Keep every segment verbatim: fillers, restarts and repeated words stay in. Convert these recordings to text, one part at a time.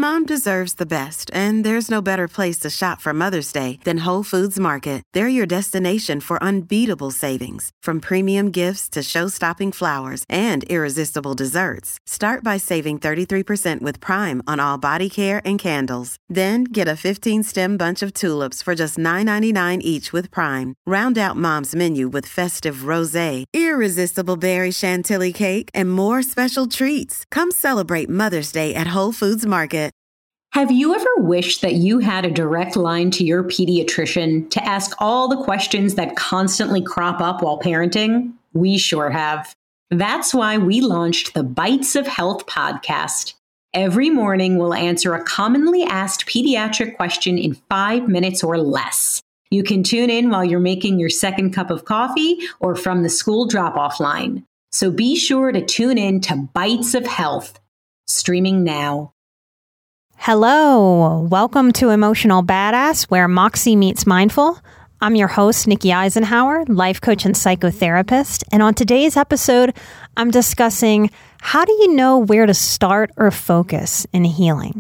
Mom deserves the best, and there's no better place to shop for Mother's Day than Whole Foods Market. They're your destination for unbeatable savings, from premium gifts to show-stopping flowers and irresistible desserts. Start by saving thirty-three percent with Prime on all body care and candles. Then get a fifteen-stem bunch of tulips for just nine ninety-nine each with Prime. Round out Mom's menu with festive rosé, irresistible berry chantilly cake, and more special treats. Come celebrate Mother's Day at Whole Foods Market. Have you ever wished that you had a direct line to your pediatrician to ask all the questions that constantly crop up while parenting? We sure have. That's why we launched the Bites of Health podcast. Every morning, we'll answer a commonly asked pediatric question in five minutes or less. You can tune in while you're making your second cup of coffee or from the school drop-off line. So be sure to tune in to Bites of Health, streaming now. Hello, welcome to Emotional Badass, where Moxie meets Mindful. I'm your host, Nikki Eisenhower, life coach and psychotherapist. And on today's episode, I'm discussing how do you know where to start or focus in healing?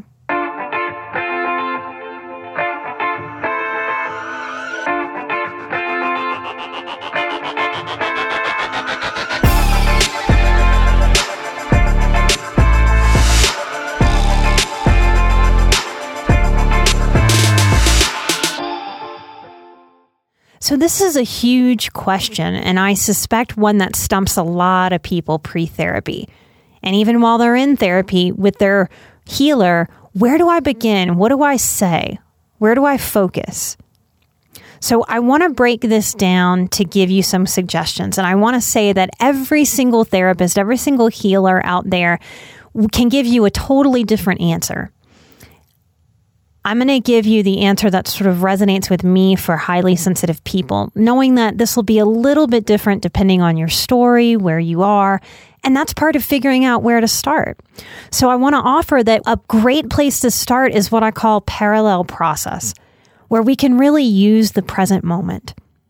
So this is a huge question, and I suspect one that stumps a lot of people pre-therapy. And even while they're in therapy with their healer, where do I begin? What do I say? Where do I focus? So I want to break this down to give you some suggestions. And I want to say that every single therapist, every single healer out there can give you a totally different answer. I'm going to give you the answer that sort of resonates with me for highly sensitive people, knowing that this will be a little bit different depending on your story, where you are, and that's part of figuring out where to start. So I want to offer that a great place to start is what I call parallel process, where we can really use the present moment.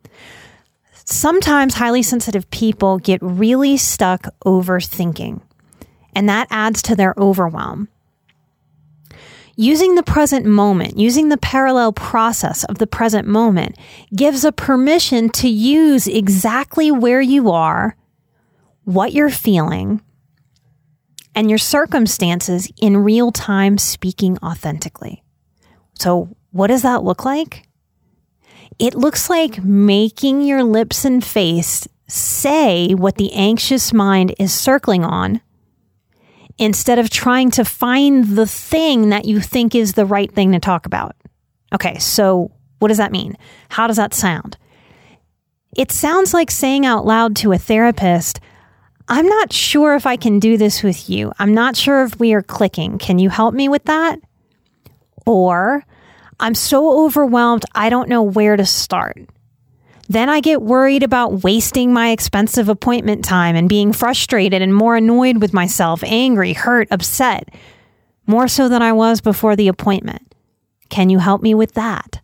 Sometimes highly sensitive people get really stuck overthinking, and that adds to their overwhelm. Using the present moment, using the parallel process of the present moment gives a permission to use exactly where you are, what you're feeling, and your circumstances in real time, speaking authentically. So what does that look like? It looks like making your lips and face say what the anxious mind is circling on, instead of trying to find the thing that you think is the right thing to talk about. Okay, so what does that mean? How does that sound? It sounds like saying out loud to a therapist, I'm not sure if I can do this with you. I'm not sure if we are clicking. Can you help me with that? Or, I'm so overwhelmed, I don't know where to start. Then I get worried about wasting my expensive appointment time and being frustrated and more annoyed with myself, angry, hurt, upset, more so than I was before the appointment. Can you help me with that?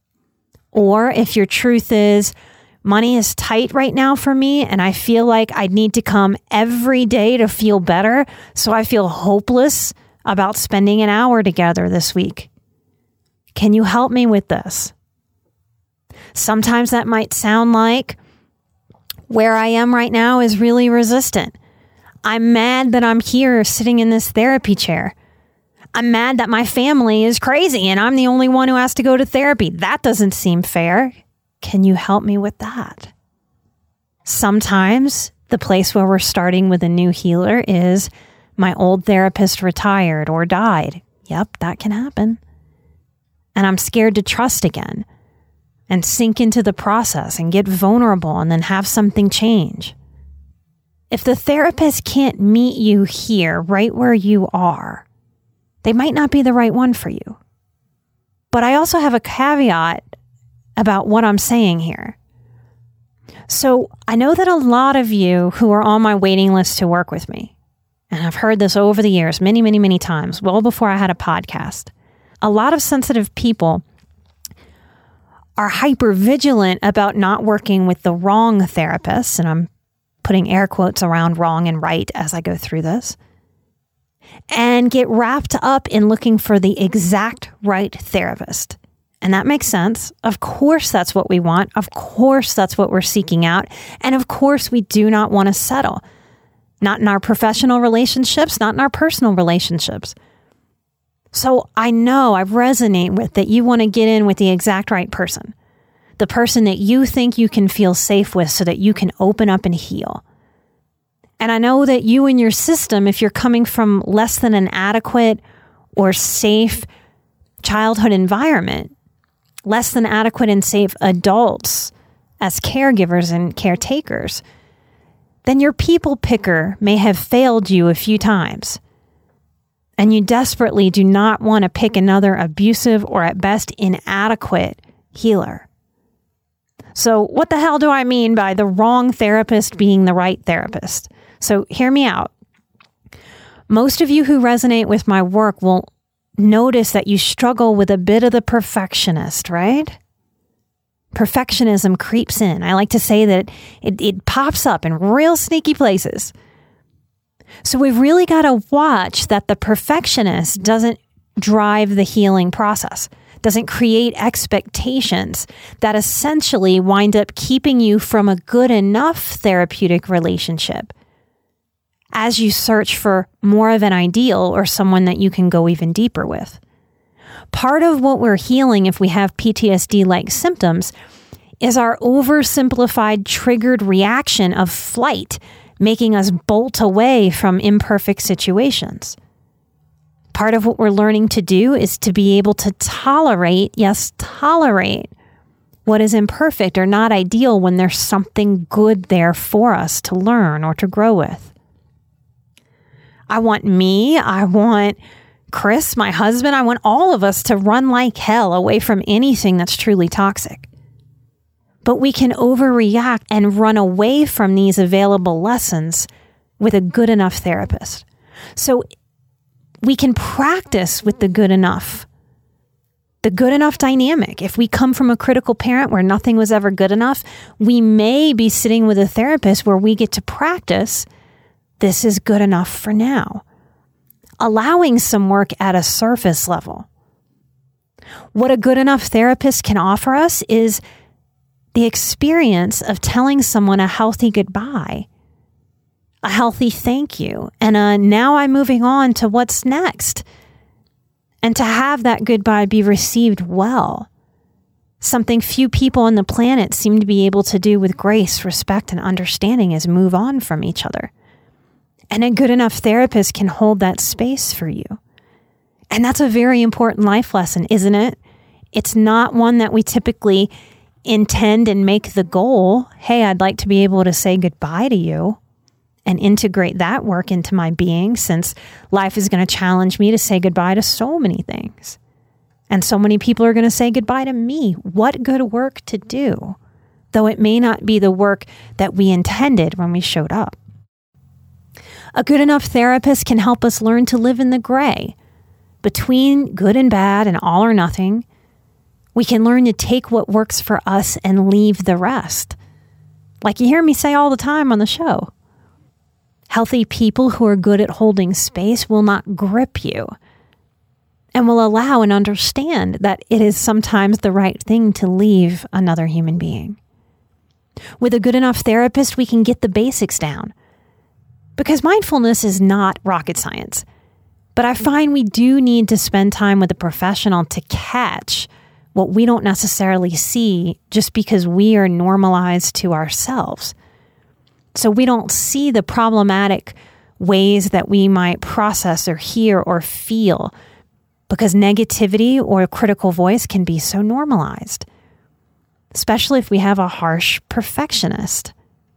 Or if your truth is, money is tight right now for me and I feel like I need to come every day to feel better, so I feel hopeless about spending an hour together this week. Can you help me with this? Sometimes that might sound like where I am right now is really resistant. I'm mad that I'm here sitting in this therapy chair. I'm mad that my family is crazy and I'm the only one who has to go to therapy. That doesn't seem fair. Can you help me with that? Sometimes the place where we're starting with a new healer is my old therapist retired or died. Yep, that can happen. And I'm scared to trust again and sink into the process and get vulnerable and then have something change. If the therapist can't meet you here, right where you are, they might not be the right one for you. But I also have a caveat about what I'm saying here. So I know that a lot of you who are on my waiting list to work with me, and I've heard this over the years, many, many, many times, well before I had a podcast, a lot of sensitive people are hyper vigilant about not working with the wrong therapists, and I'm putting air quotes around wrong and right as I go through this. and get wrapped up in looking for the exact right therapist. And that makes sense. Of course, that's what we want. Of course, that's what we're seeking out. And of course, we do not want to settle. Not in our professional relationships, not in our personal relationships. So I know, I resonate with that you want to get in with the exact right person. The person that you think you can feel safe with so that you can open up and heal. And I know that you and your system, if you're coming from less than an adequate or safe childhood environment, less than adequate and safe adults as caregivers and caretakers, then your people picker may have failed you a few times. And you desperately do not want to pick another abusive or at best inadequate healer. So what the hell do I mean by the wrong therapist being the right therapist? So hear me out. Most of you who resonate with my work will notice that you struggle with a bit of the perfectionist, right? Perfectionism creeps in. I like to say that it, it pops up in real sneaky places. So we've really got to watch that the perfectionist doesn't drive the healing process, doesn't create expectations that essentially wind up keeping you from a good enough therapeutic relationship as you search for more of an ideal or someone that you can go even deeper with. Part of what we're healing if we have P T S D-like symptoms is our oversimplified triggered reaction of flight, making us bolt away from imperfect situations. Part of what we're learning to do is to be able to tolerate, yes, tolerate what is imperfect or not ideal when there's something good there for us to learn or to grow with. I want me, I want Chris, my husband, I want all of us to run like hell away from anything that's truly toxic. But we can overreact and run away from these available lessons with a good enough therapist. So we can practice with the good enough, the good enough dynamic. If we come from a critical parent where nothing was ever good enough, we may be sitting with a therapist where we get to practice, this is good enough for now, allowing some work at a surface level. What a good enough therapist can offer us is the experience of telling someone a healthy goodbye, a healthy thank you, and a now I'm moving on to what's next. And to have that goodbye be received well. Something few people on the planet seem to be able to do with grace, respect, and understanding is move on from each other. And a good enough therapist can hold that space for you. And that's a very important life lesson, isn't it? It's not one that we typically intend and make the goal. Hey, I'd like to be able to say goodbye to you and integrate that work into my being, since life is going to challenge me to say goodbye to so many things. And so many people are going to say goodbye to me. What good work to do, though it may not be the work that we intended when we showed up. A good enough therapist can help us learn to live in the gray, between good and bad and all or nothing. We can learn to take what works for us and leave the rest. Like you hear me say all the time on the show. Healthy people who are good at holding space will not grip you and will allow and understand that it is sometimes the right thing to leave another human being. With a good enough therapist, we can get the basics down. Because mindfulness is not rocket science. But I find we do need to spend time with a professional to catch what we don't necessarily see just because we are normalized to ourselves. So we don't see the problematic ways that we might process or hear or feel, because negativity or a critical voice can be so normalized, especially if we have a harsh perfectionist.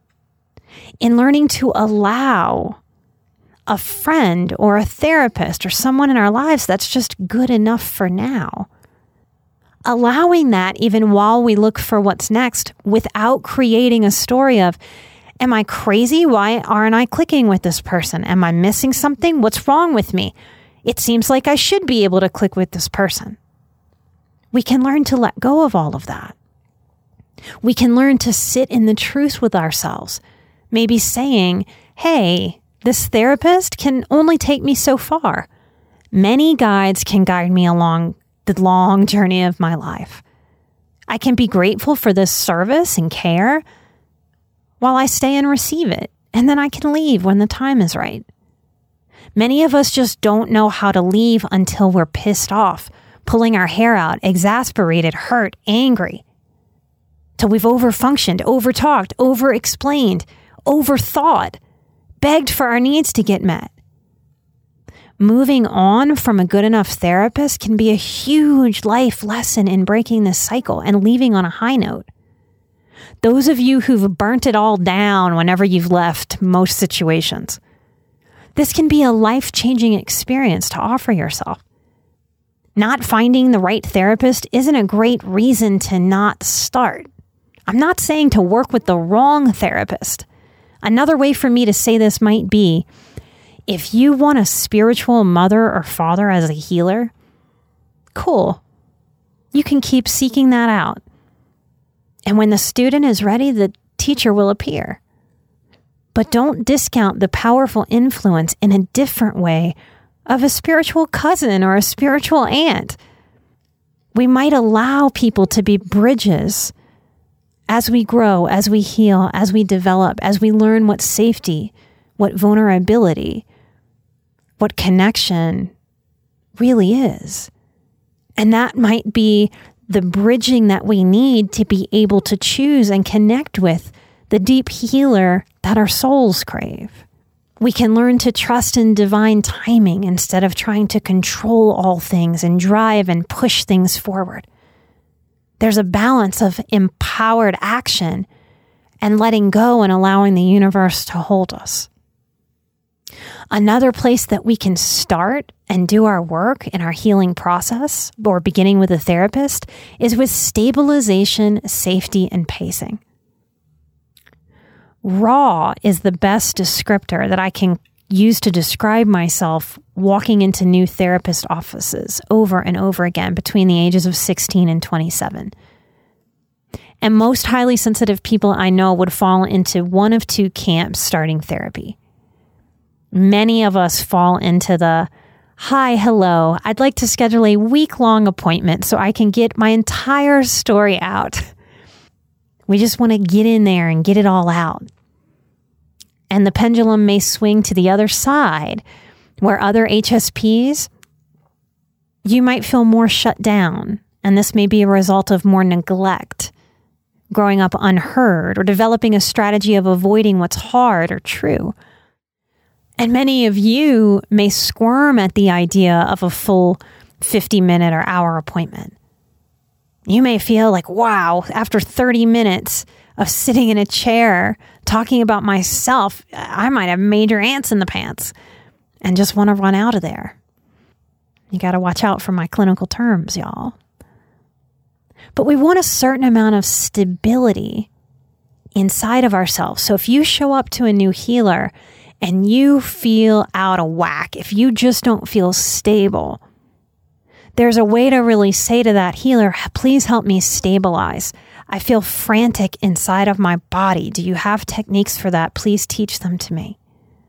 In learning to allow a friend or a therapist or someone in our lives that's just good enough for now, allowing that even while we look for what's next without creating a story of, am I crazy? Why aren't I clicking with this person? Am I missing something? What's wrong with me? It seems like I should be able to click with this person. We can learn to let go of all of that. We can learn to sit in the truth with ourselves. Maybe saying, hey, This therapist can only take me so far. Many guides can guide me along the long journey of my life. I can be grateful for this service and care while I stay and receive it, and then I can leave when the time is right. Many of us just don't know how to leave until we're pissed off, pulling our hair out, exasperated, hurt, angry. Till we've overfunctioned, overtalked, overexplained, overthought, begged for our needs to get met. Moving on from a good enough therapist can be a huge life lesson in breaking this cycle and leaving on a high note. Those of you who've burnt it all down whenever you've left most situations, this can be a life-changing experience to offer yourself. Not finding the right therapist isn't a great reason to not start. I'm not saying to work with the wrong therapist. Another way for me to say this might be, if you want a spiritual mother or father as a healer, cool. You can keep seeking that out. And when the student is ready, the teacher will appear. But don't discount the powerful influence in a different way of a spiritual cousin or a spiritual aunt. We might allow people to be bridges as we grow, as we heal, as we develop, as we learn what safety, what vulnerability, what connection really is. And that might be the bridging that we need to be able to choose and connect with the deep healer that our souls crave. We can learn to trust in divine timing instead of trying to control all things and drive and push things forward. There's a balance of empowered action and letting go and allowing the universe to hold us. Another place that we can start and do our work in our healing process, or beginning with a therapist, is with stabilization, safety, and pacing. Raw is the best descriptor that I can use to describe myself walking into new therapist offices over and over again between the ages of sixteen and twenty-seven. And most highly sensitive people I know would fall into one of two camps starting therapy. Many of us fall into the, hi, hello, I'd like to schedule a week-long appointment so I can get my entire story out. We just want to get in there and get it all out. And the pendulum may swing to the other side, where other H S Ps, you might feel more shut down, and this may be a result of more neglect, growing up unheard, or developing a strategy of avoiding what's hard or true. And many of you may squirm at the idea of a full fifty-minute or hour appointment. You may feel like, wow, after thirty minutes of sitting in a chair talking about myself, I might have major ants in the pants and just want to run out of there. You got to watch out for my clinical terms, y'all. But we want a certain amount of stability inside of ourselves. So if you show up to a new healer and you feel out of whack, if you just don't feel stable, there's a way to really say to that healer, please help me stabilize. I feel frantic inside of my body. Do you have techniques for that? Please teach them to me.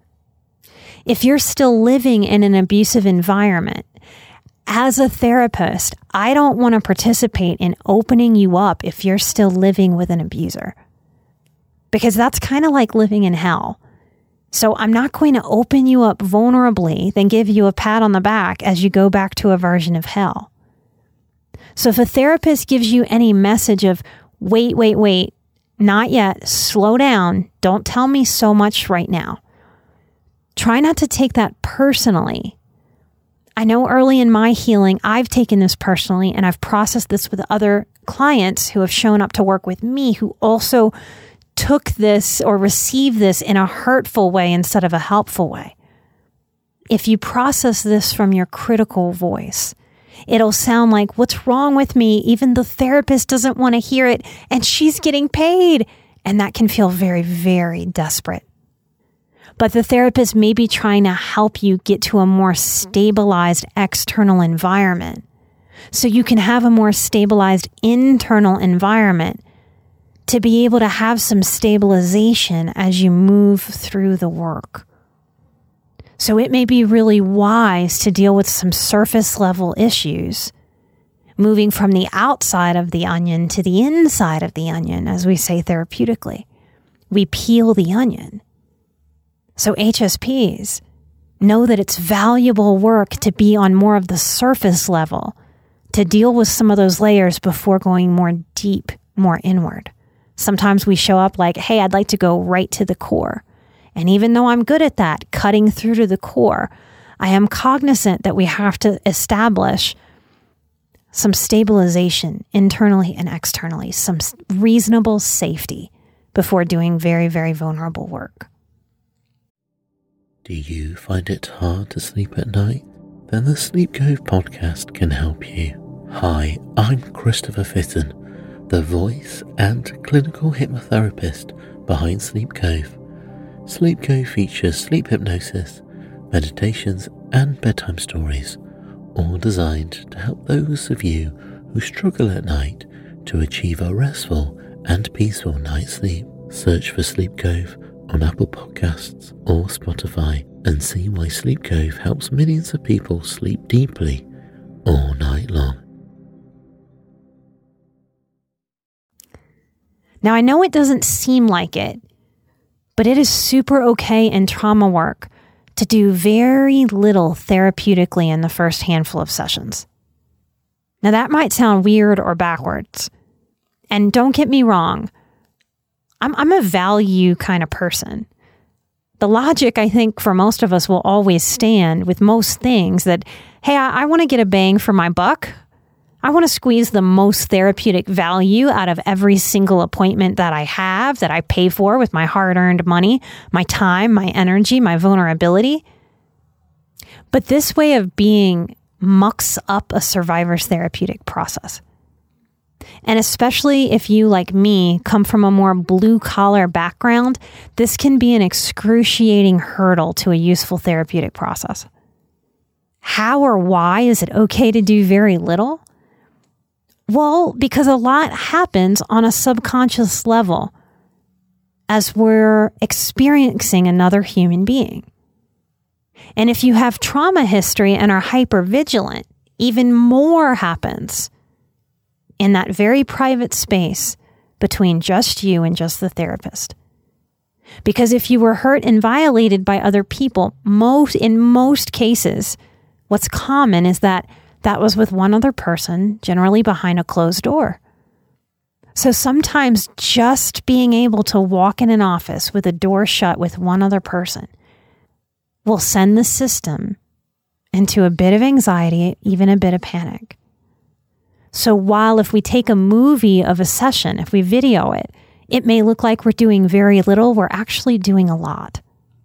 If you're still living in an abusive environment, as a therapist, I don't want to participate in opening you up if you're still living with an abuser, because that's kind of like living in hell. So I'm not going to open you up vulnerably, then give you a pat on the back as you go back to a version of hell. So if a therapist gives you any message of, wait, wait, wait, not yet, slow down, don't tell me so much right now, try not to take that personally. I know early in my healing, I've taken this personally, and I've processed this with other clients who have shown up to work with me who also took this or received this in a hurtful way instead of a helpful way. If you process this from your critical voice, it'll sound like, what's wrong with me? Even the therapist doesn't want to hear it, and she's getting paid. And that can feel very, very desperate. But the therapist may be trying to help you get to a more stabilized external environment so you can have a more stabilized internal environment to be able to have some stabilization as you move through the work. So it may be really wise to deal with some surface level issues, moving from the outside of the onion to the inside of the onion, as we say therapeutically. We peel the onion. So H S Ps know that it's valuable work to be on more of the surface level, to deal with some of those layers before going more deep, more inward. Sometimes we show up like, hey, I'd like to go right to the core. And even though I'm good at that, cutting through to the core, I am cognizant that we have to establish some stabilization internally and externally, some reasonable safety before doing very, very vulnerable work. Do you find it hard to sleep at night? Then the Sleep Cove podcast can help you. Hi, I'm Christopher Fitton, the voice and clinical hypnotherapist behind Sleep Cove. Sleep Cove features sleep hypnosis, meditations, and bedtime stories, all designed to help those of you who struggle at night to achieve a restful and peaceful night's sleep. Search for Sleep Cove on Apple Podcasts or Spotify and see why Sleep Cove helps millions of people sleep deeply all night long. Now, I know it doesn't seem like it, but it is super okay in trauma work to do very little therapeutically in the first handful of sessions. Now, that might sound weird or backwards. And don't get me wrong, I'm, I'm a value kind of person. The logic, I think, for most of us will always stand with most things that, hey, I, I want to get a bang for my buck. I want to squeeze the most therapeutic value out of every single appointment that I have, that I pay for with my hard-earned money, my time, my energy, my vulnerability. But this way of being mucks up a survivor's therapeutic process. And especially if you, like me, come from a more blue-collar background, this can be an excruciating hurdle to a useful therapeutic process. How or why is it okay to do very little? Well, because a lot happens on a subconscious level as we're experiencing another human being. And if you have trauma history and are hypervigilant, even more happens in that very private space between just you and just the therapist. Because if you were hurt and violated by other people, most in most cases, what's common is that that was with one other person, generally behind a closed door. So sometimes just being able to walk in an office with a door shut with one other person will send the system into a bit of anxiety, even a bit of panic. So while if we take a movie of a session, if we video it, it may look like we're doing very little, we're actually doing a lot.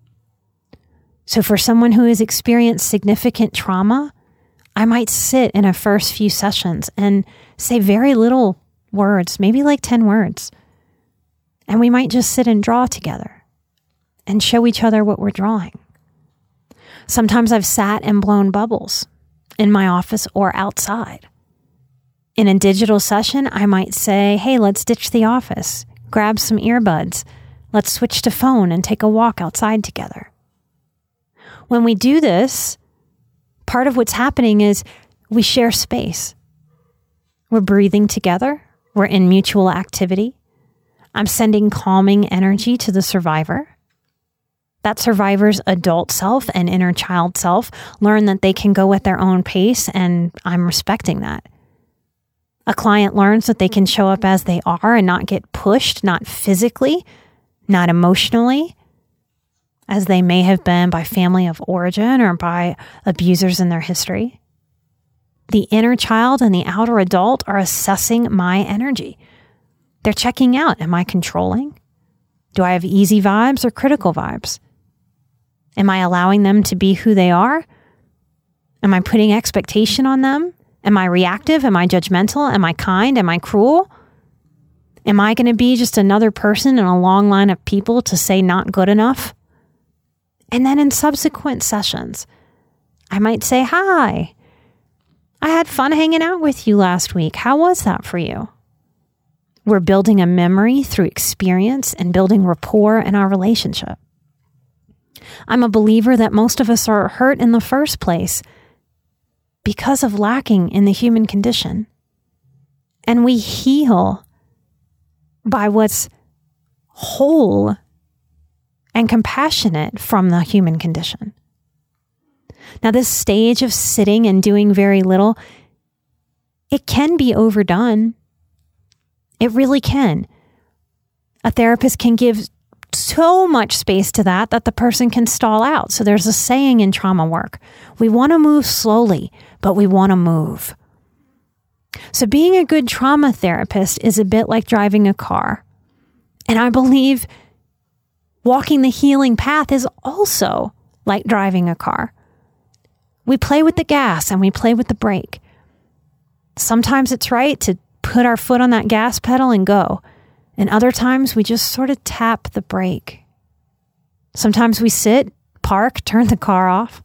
So for someone who has experienced significant trauma, I might sit in a first few sessions and say very little words, maybe like ten words. And we might just sit and draw together and show each other what we're drawing. Sometimes I've sat and blown bubbles in my office or outside. In a digital session, I might say, hey, let's ditch the office, grab some earbuds, let's switch to phone and take a walk outside together. When we do this, part of what's happening is we share space. We're breathing together. We're in mutual activity. I'm sending calming energy to the survivor. That survivor's adult self and inner child self learn that they can go at their own pace, and I'm respecting that. A client learns that they can show up as they are and not get pushed, not physically, not emotionally, as they may have been by family of origin or by abusers in their history. The inner child and the outer adult are assessing my energy. They're checking out. Am I controlling? Do I have easy vibes or critical vibes? Am I allowing them to be who they are? Am I putting expectation on them? Am I reactive? Am I judgmental? Am I kind? Am I cruel? Am I going to be just another person in a long line of people to say not good enough? And then in subsequent sessions, I might say, hi, I had fun hanging out with you last week. How was that for you? We're building a memory through experience and building rapport in our relationship. I'm a believer that most of us are hurt in the first place because of lacking in the human condition. And we heal by what's whole and compassionate from the human condition. Now, this stage of sitting and doing very little, it can be overdone. It really can. A therapist can give so much space to that that the person can stall out. So there's a saying in trauma work, we want to move slowly, but we want to move. So being a good trauma therapist is a bit like driving a car. And I believe walking the healing path is also like driving a car. We play with the gas and we play with the brake. Sometimes it's right to put our foot on that gas pedal and go. And other times we just sort of tap the brake. Sometimes we sit, park, turn the car off.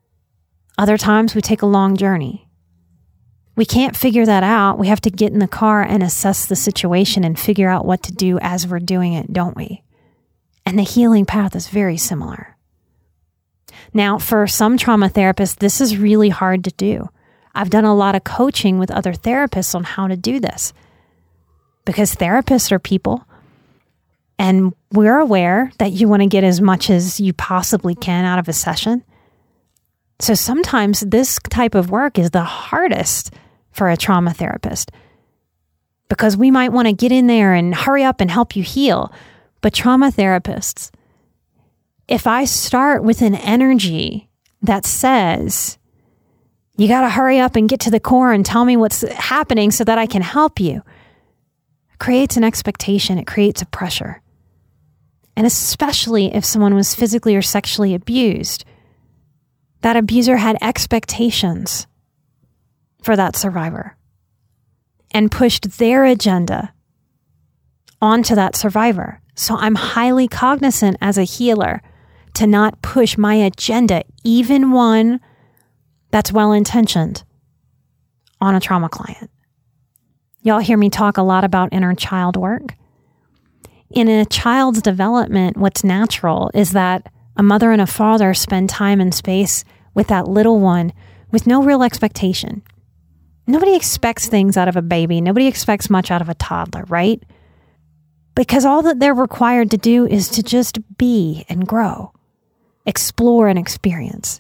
Other times we take a long journey. We can't figure that out. We have to get in the car and assess the situation and figure out what to do as we're doing it, don't we? And the healing path is very similar. Now, for some trauma therapists, this is really hard to do. I've done a lot of coaching with other therapists on how to do this because therapists are people, and we're aware that you want to get as much as you possibly can out of a session. So sometimes this type of work is the hardest for a trauma therapist because we might want to get in there and hurry up and help you heal. But trauma therapists, if I start with an energy that says, you got to hurry up and get to the core and tell me what's happening so that I can help you, it creates an expectation. It creates a pressure. And especially if someone was physically or sexually abused, that abuser had expectations for that survivor and pushed their agenda onto that survivor. So I'm highly cognizant as a healer to not push my agenda, even one that's well-intentioned, on a trauma client. Y'all hear me talk a lot about inner child work. In a child's development, what's natural is that a mother and a father spend time and space with that little one with no real expectation. Nobody expects things out of a baby. Nobody expects much out of a toddler, right? Because all that they're required to do is to just be and grow, explore and experience.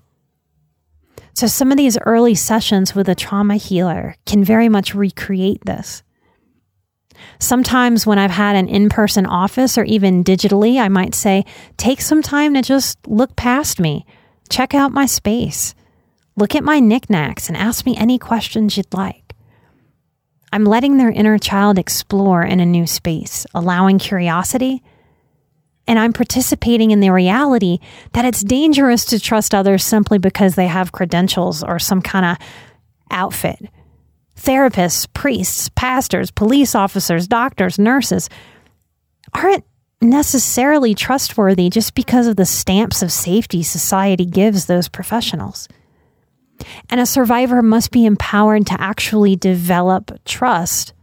So some of these early sessions with a trauma healer can very much recreate this. Sometimes when I've had an in-person office or even digitally, I might say, take some time to just look past me, check out my space, look at my knickknacks and ask me any questions you'd like. I'm letting their inner child explore in a new space, allowing curiosity, and I'm participating in the reality that it's dangerous to trust others simply because they have credentials or some kind of outfit. Therapists, priests, pastors, police officers, doctors, nurses aren't necessarily trustworthy just because of the stamps of safety society gives those professionals. And a survivor must be empowered to actually develop trust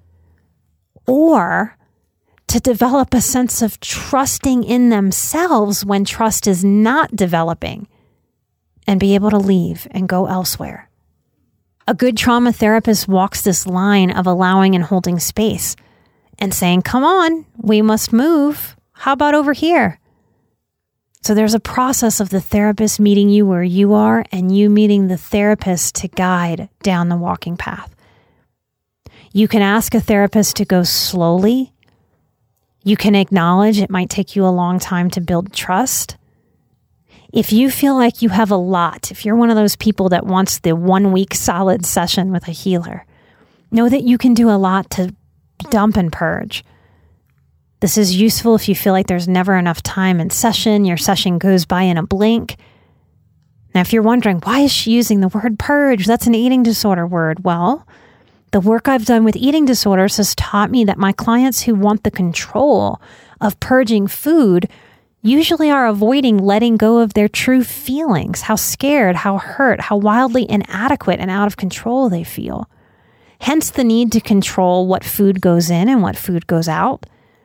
or to develop a sense of trusting in themselves when trust is not developing and be able to leave and go elsewhere. A good trauma therapist walks this line of allowing and holding space and saying, come on, we must move. How about over here? So there's a process of the therapist meeting you where you are and you meeting the therapist to guide down the walking path. You can ask a therapist to go slowly. You can acknowledge it might take you a long time to build trust. If you feel like you have a lot, if you're one of those people that wants the one week solid session with a healer, know that you can do a lot to dump and purge. This is useful if you feel like there's never enough time in session, your session goes by in a blink. Now, if you're wondering, why is she using the word purge? That's an eating disorder word. Well, the work I've done with eating disorders has taught me that my clients who want the control of purging food usually are avoiding letting go of their true feelings, how scared, how hurt, how wildly inadequate and out of control they feel. Hence the need to control what food goes in and what food goes out.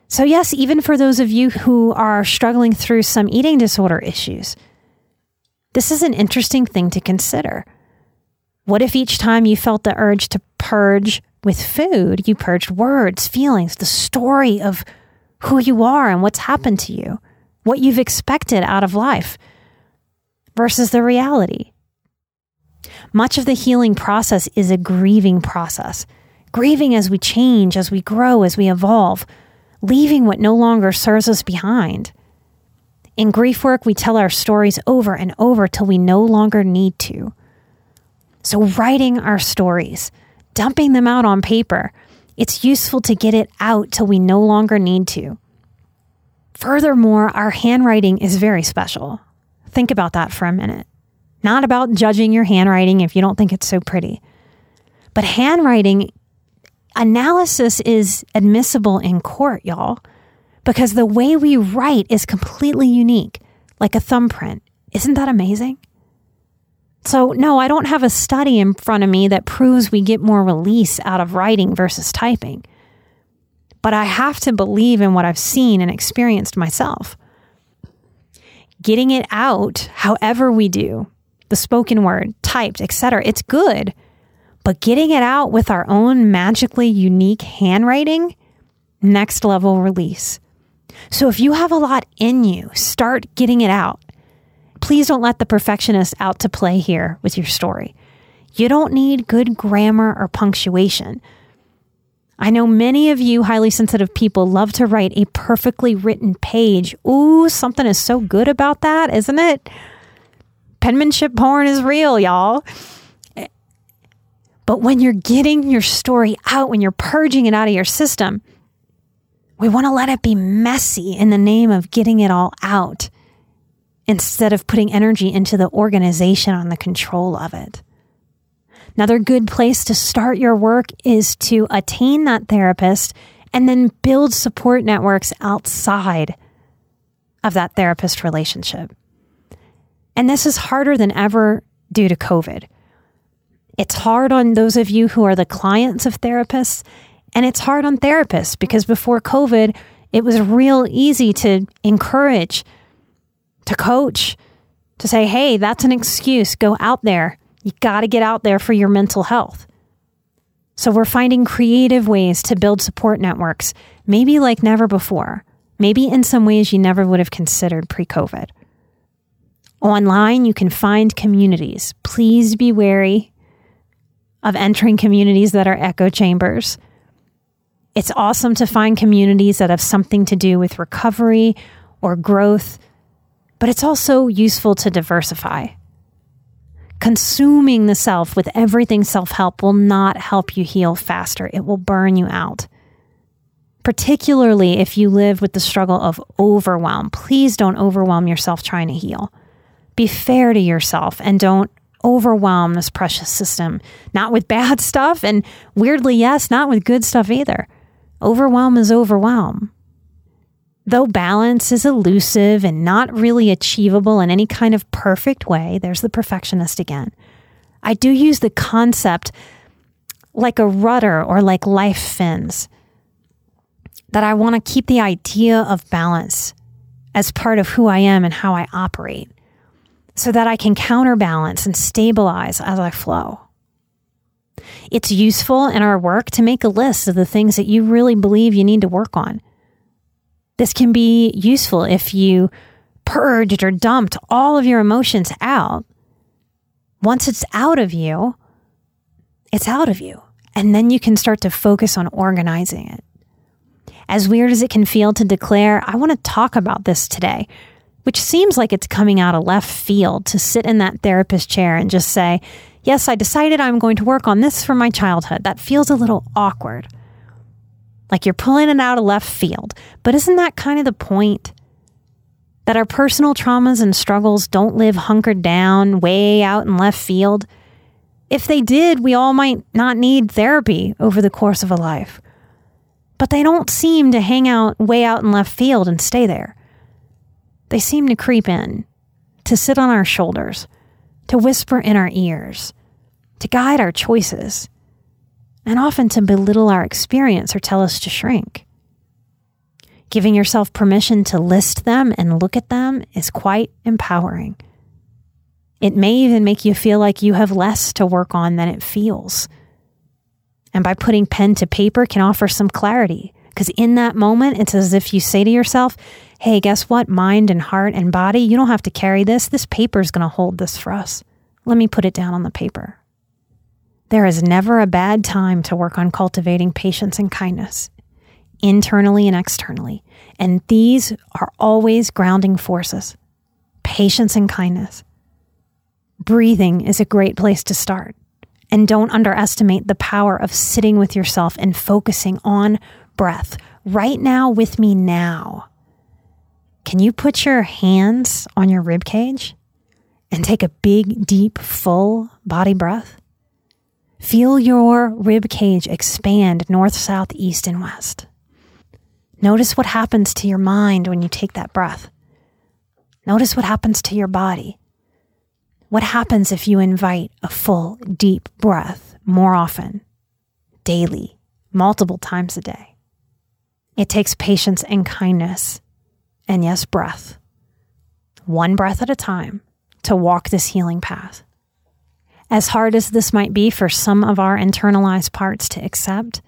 So yes, even for those of you who are struggling through some eating disorder issues, this is an interesting thing to consider. What if each time you felt the urge to purge with food, you purged words, feelings, the story of who you are and what's happened to you, what you've expected out of life versus the reality? Much of the healing process is a grieving process. Grieving as we change, as we grow, as we evolve, leaving what no longer serves us behind. In grief work, we tell our stories over and over till we no longer need to. So writing our stories, dumping them out on paper, it's useful to get it out till we no longer need to. Furthermore, our handwriting is very special. Think about that for a minute. Not about judging your handwriting if you don't think it's so pretty. But handwriting analysis is admissible in court, y'all, because the way we write is completely unique, like a thumbprint. Isn't that amazing? So no, I don't have a study in front of me that proves we get more release out of writing versus typing. But I have to believe in what I've seen and experienced myself. Getting it out, however we do, the spoken word, typed, et cetera, it's good. But getting it out with our own magically unique handwriting, next level release. So if you have a lot in you, start getting it out. Please don't let the perfectionist out to play here with your story. You don't need good grammar or punctuation. I know many of you highly sensitive people love to write a perfectly written page. Ooh, something is so good about that, isn't it? Penmanship porn is real, y'all. But when you're getting your story out, when you're purging it out of your system, we want to let it be messy in the name of getting it all out, instead of putting energy into the organization on the control of it. Another good place to start your work is to attain that therapist and then build support networks outside of that therapist relationship. And this is harder than ever due to COVID. It's hard on those of you who are the clients of therapists, and it's hard on therapists because before COVID, it was real easy to encourage, to coach, to say, hey, that's an excuse. Go out there. You got to get out there for your mental health. So we're finding creative ways to build support networks, maybe like never before, maybe in some ways you never would have considered pre-COVID. Online, you can find communities. Please be wary of entering communities that are echo chambers. It's awesome to find communities that have something to do with recovery or growth, but it's also useful to diversify. Consuming the self with everything self-help will not help you heal faster. It will burn you out. Particularly if you live with the struggle of overwhelm. Please don't overwhelm yourself trying to heal. Be fair to yourself and don't overwhelm this precious system. Not with bad stuff, and weirdly, yes, not with good stuff either. Overwhelm is overwhelm. Though balance is elusive and not really achievable in any kind of perfect way, there's the perfectionist again. I do use the concept like a rudder or like life fins, that I want to keep the idea of balance as part of who I am and how I operate, so that I can counterbalance and stabilize as I flow. It's useful in our work to make a list of the things that you really believe you need to work on. This can be useful if you purged or dumped all of your emotions out. Once it's out of you, it's out of you. And then you can start to focus on organizing it. As weird as it can feel to declare, I want to talk about this today, which seems like it's coming out of left field to sit in that therapist chair and just say, yes, I decided I'm going to work on this from my childhood. That feels a little awkward. Like you're pulling it out of left field. But isn't that kind of the point? That our personal traumas and struggles don't live hunkered down way out in left field? If they did, we all might not need therapy over the course of a life. But they don't seem to hang out way out in left field and stay there. They seem to creep in, to sit on our shoulders, to whisper in our ears, to guide our choices, and often to belittle our experience or tell us to shrink. Giving yourself permission to list them and look at them is quite empowering. It may even make you feel like you have less to work on than it feels. And by putting pen to paper can offer some clarity, because in that moment, it's as if you say to yourself, hey, guess what? Mind and heart and body, you don't have to carry this. This paper is going to hold this for us. Let me put it down on the paper. There is never a bad time to work on cultivating patience and kindness, internally and externally. And these are always grounding forces. Patience and kindness. Breathing is a great place to start. And don't underestimate the power of sitting with yourself and focusing on breath. Right now, with me now. Can you put your hands on your rib cage and take a big, deep, full body breath? Feel your rib cage expand north, south, east, and west. Notice what happens to your mind when you take that breath. Notice what happens to your body. What happens if you invite a full, deep breath more often, daily, multiple times a day? It takes patience and kindness, and yes, breath, one breath at a time, to walk this healing path. As hard as this might be for some of our internalized parts to accept,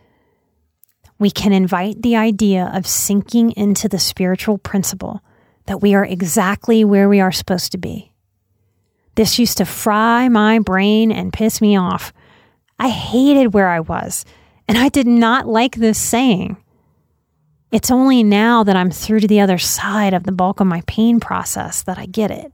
we can invite the idea of sinking into the spiritual principle that we are exactly where we are supposed to be. This used to fry my brain and piss me off. I hated where I was, and I did not like this saying. It's only now that I'm through to the other side of the bulk of my pain process that I get it.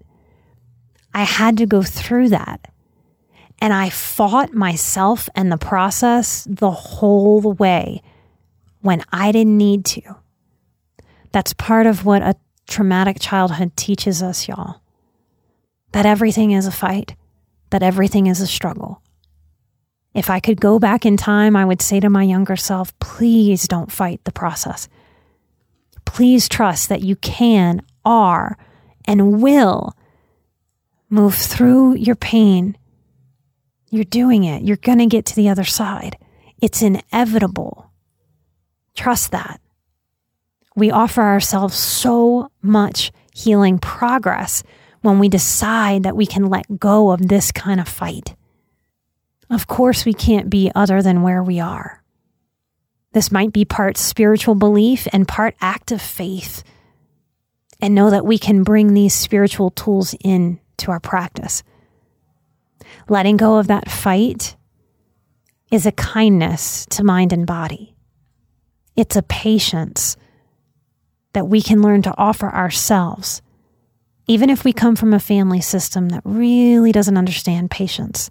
I had to go through that. And I fought myself and the process the whole way when I didn't need to. That's part of what a traumatic childhood teaches us, y'all. That everything is a fight, that everything is a struggle. If I could go back in time, I would say to my younger self, please don't fight the process. Please trust that you can, are, and will move through your pain. You're doing it. You're going to get to the other side. It's inevitable. Trust that. We offer ourselves so much healing progress when we decide that we can let go of this kind of fight. Of course, we can't be other than where we are. This might be part spiritual belief and part active faith. And know that we can bring these spiritual tools in to our practice. Letting go of that fight is a kindness to mind and body. It's a patience that we can learn to offer ourselves, even if we come from a family system that really doesn't understand patience.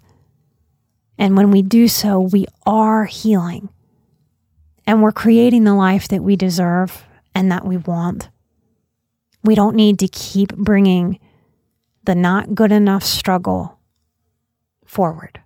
And when we do so, we are healing. And we're creating the life that we deserve and that we want. We don't need to keep bringing the not good enough struggle forward.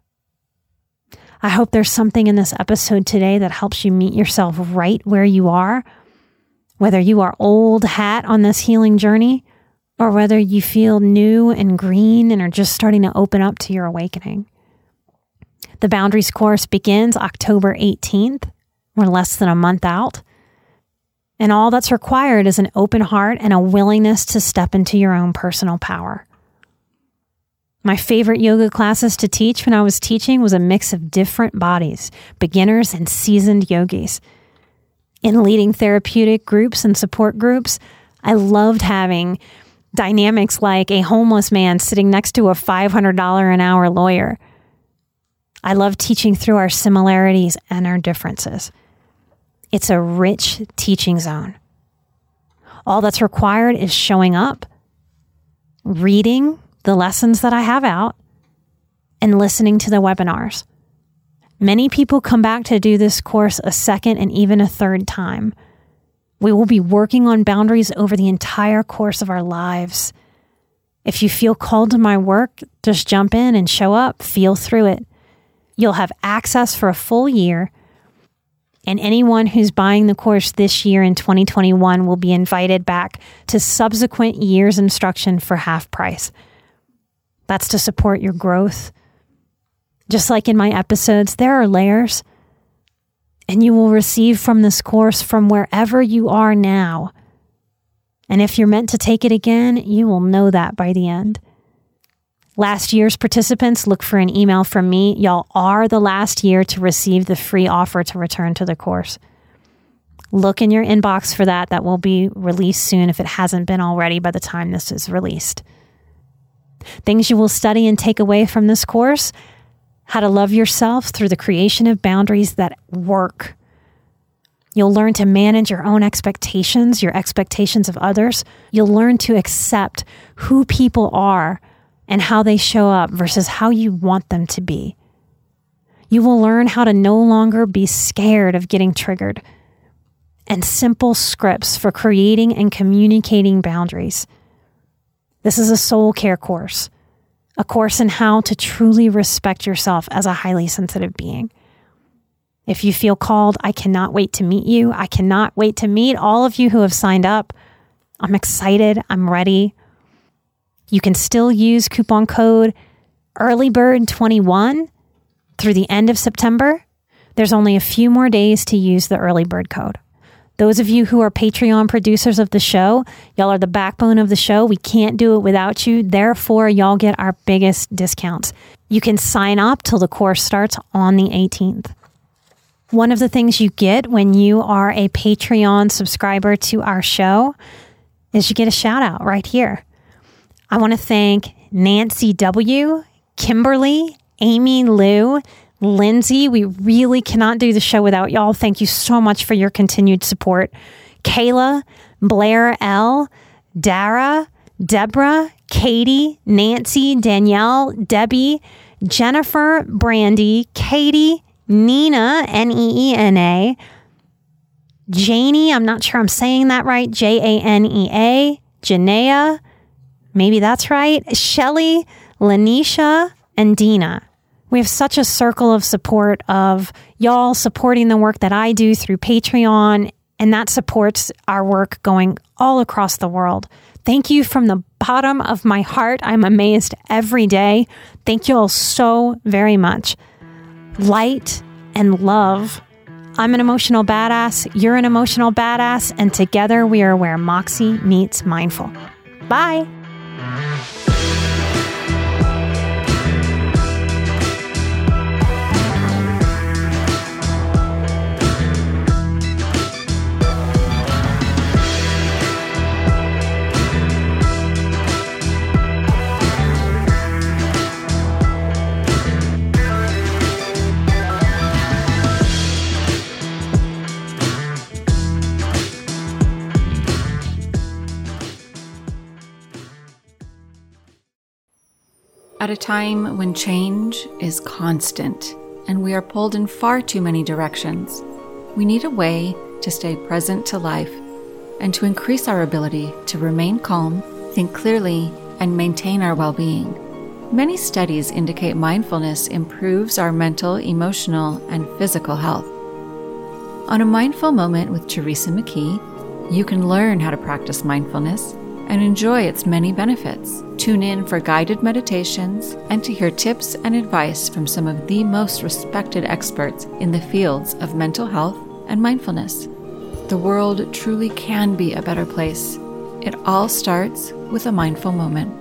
I hope there's something in this episode today that helps you meet yourself right where you are, whether you are old hat on this healing journey or whether you feel new and green and are just starting to open up to your awakening. The Boundaries course begins October eighteenth. We're less than a month out. And all that's required is an open heart and a willingness to step into your own personal power. My favorite yoga classes to teach when I was teaching was a mix of different bodies, beginners and seasoned yogis. In leading therapeutic groups and support groups, I loved having dynamics like a homeless man sitting next to a five hundred dollars an hour lawyer. I love teaching through our similarities and our differences. It's a rich teaching zone. All that's required is showing up, reading the lessons that I have out, and listening to the webinars. Many people come back to do this course a second and even a third time. We will be working on boundaries over the entire course of our lives. If you feel called to my work, just jump in and show up, feel through it. You'll have access for a full year, and anyone who's buying the course this year in twenty twenty-one will be invited back to subsequent years' instruction for half price. That's to support your growth. Just like in my episodes, there are layers, and you will receive from this course from wherever you are now And if you're meant to take it again, you will know that by the end. Last year's participants, look for an email from me. Y'all are the last year to receive the free offer to return to the course. Look in your inbox for that. That will be released soon if it hasn't been already by the time this is released. Things you will study and take away from this course: how to love yourself through the creation of boundaries that work. You'll learn to manage your own expectations, your expectations of others. You'll learn to accept who people are and how they show up versus how you want them to be. You will learn how to no longer be scared of getting triggered, and simple scripts for creating and communicating boundaries. This is a soul care course, a course in how to truly respect yourself as a highly sensitive being. If you feel called, I cannot wait to meet you. I cannot wait to meet all of you who have signed up. I'm excited. I'm ready. You can still use coupon code early bird twenty-one through the end of September. There's only a few more days to use the early bird code. Those of you who are Patreon producers of the show, y'all are the backbone of the show. We can't do it without you. Therefore, y'all get our biggest discounts. You can sign up till the course starts on the eighteenth. One of the things you get when you are a Patreon subscriber to our show is you get a shout out right here. I want to thank Nancy W., Kimberly, Amy Lou, Lindsay. We really cannot do the show without y'all. Thank you so much for your continued support. Kayla, Blair L., Dara, Deborah, Katie, Nancy, Danielle, Debbie, Jennifer, Brandy, Katie, Nina, N E E N A, Janie, I'm not sure I'm saying that right, J A N E A, Janaea, maybe that's right, Shelly, Lanisha, and Dina. We have such a circle of support of y'all supporting the work that I do through Patreon, and that supports our work going all across the world. Thank you from the bottom of my heart. I'm amazed every day. Thank you all so very much. Light and love. I'm an emotional badass. You're an emotional badass. And together we are where Moxie meets mindful. Bye. At a time when change is constant and we are pulled in far too many directions, we need a way to stay present to life and to increase our ability to remain calm, think clearly, and maintain our well-being. Many studies indicate mindfulness improves our mental, emotional, and physical health. On A Mindful Moment with Teresa McKee, you can learn how to practice mindfulness and enjoy its many benefits. Tune in for guided meditations and to hear tips and advice from some of the most respected experts in the fields of mental health and mindfulness. The world truly can be a better place. It all starts with a mindful moment.